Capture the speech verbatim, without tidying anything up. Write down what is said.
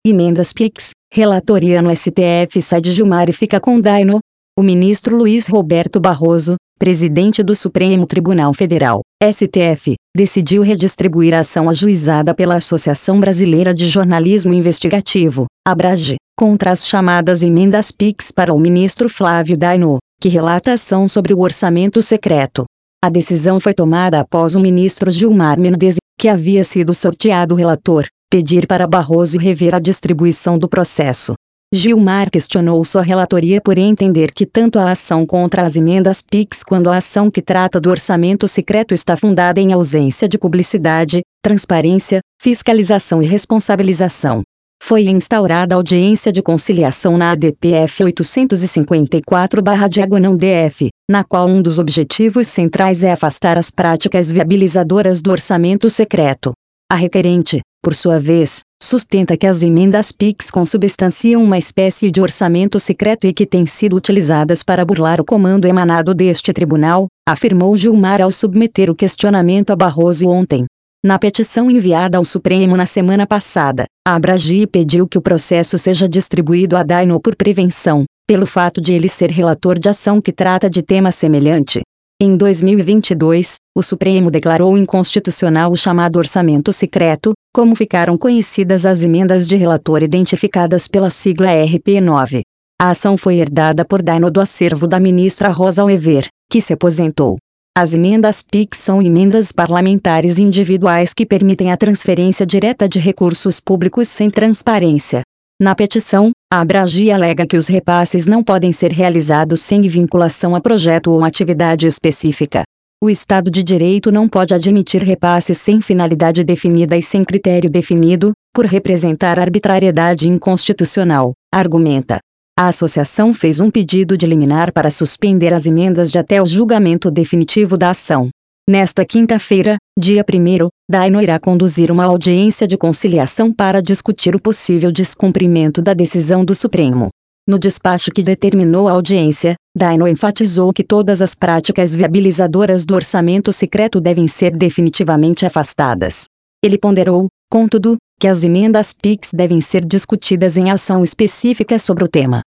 Emendas Pix, relatoria no S T F sai de Gilmar e fica com Daino. O ministro Luiz Roberto Barroso, presidente do Supremo Tribunal Federal, S T F, decidiu redistribuir a ação ajuizada pela Associação Brasileira de Jornalismo Investigativo, ABRAGE, contra as chamadas emendas Pix para o ministro Flávio Daino, que relata a ação sobre o orçamento secreto. A decisão foi tomada após o ministro Gilmar Mendes, que havia sido sorteado relator, pedir para Barroso rever a distribuição do processo. Gilmar questionou sua relatoria por entender que tanto a ação contra as emendas Pix quanto a ação que trata do orçamento secreto está fundada em ausência de publicidade, transparência, fiscalização e responsabilização. Foi instaurada audiência de conciliação na A D P F oitocentos e cinquenta e quatro barra diagonal D F, na qual um dos objetivos centrais é afastar as práticas viabilizadoras do orçamento secreto. A requerente, por sua vez, sustenta que as emendas Pix consubstanciam uma espécie de orçamento secreto e que têm sido utilizadas para burlar o comando emanado deste tribunal, afirmou Gilmar ao submeter o questionamento a Barroso ontem. Na petição enviada ao Supremo na semana passada, a ABRAGE pediu que o processo seja distribuído a Daino por prevenção, pelo fato de ele ser relator de ação que trata de tema semelhante. Em dois mil e vinte e dois, o Supremo declarou inconstitucional o chamado orçamento secreto, como ficaram conhecidas as emendas de relator identificadas pela sigla R P nove. A ação foi herdada por Daino do acervo da ministra Rosa Weber, que se aposentou. As emendas Pix são emendas parlamentares individuais que permitem a transferência direta de recursos públicos sem transparência. Na petição, a ABRAGE alega que os repasses não podem ser realizados sem vinculação a projeto ou atividade específica. O Estado de Direito não pode admitir repasses sem finalidade definida e sem critério definido, por representar arbitrariedade inconstitucional, argumenta. A associação fez um pedido de liminar para suspender as emendas de até o julgamento definitivo da ação. Nesta quinta-feira, dia primeiro, Daino irá conduzir uma audiência de conciliação para discutir o possível descumprimento da decisão do Supremo. No despacho que determinou a audiência, Daino enfatizou que todas as práticas viabilizadoras do orçamento secreto devem ser definitivamente afastadas. Ele ponderou, contudo, que as emendas Pix devem ser discutidas em ação específica sobre o tema.